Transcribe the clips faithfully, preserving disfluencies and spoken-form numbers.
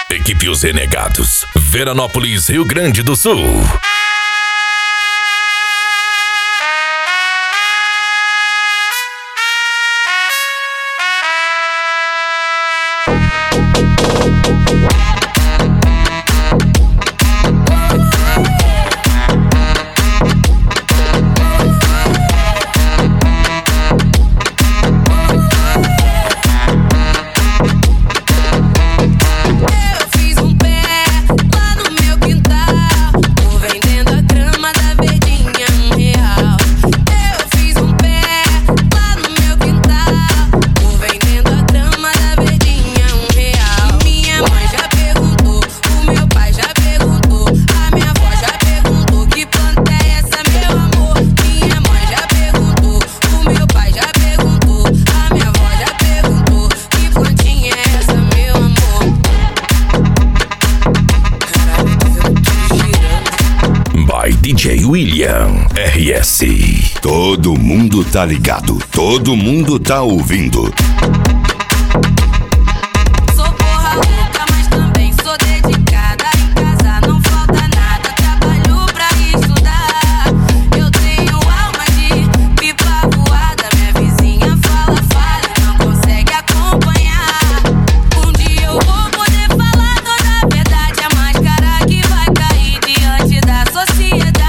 Equipe Os Renegados, Veranópolis, Rio Grande do Sul. D J William R S. Todo mundo tá ligado, todo mundo tá ouvindo. Sou porra louca, mas também sou dedicada. Em casa não falta nada, trabalho pra estudar. Eu tenho alma de pipa voada. Minha vizinha fala, fala e não consegue acompanhar. Um dia eu vou poder falar toda a verdade. A máscara que vai cair diante da sociedade.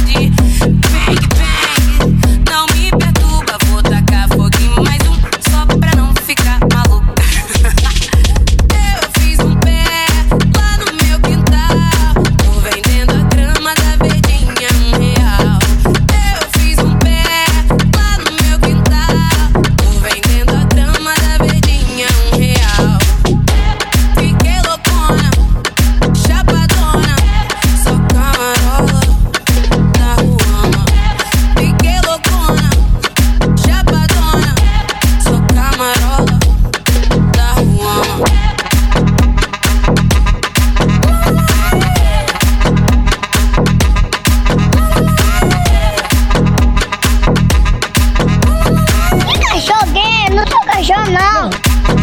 Não.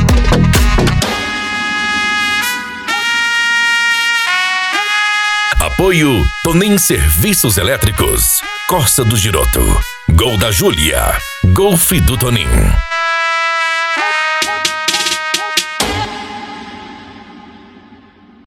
Apoio Tonem Serviços Elétricos, Corsa do Giroto, Gol da Júlia, Golfe do Tonim.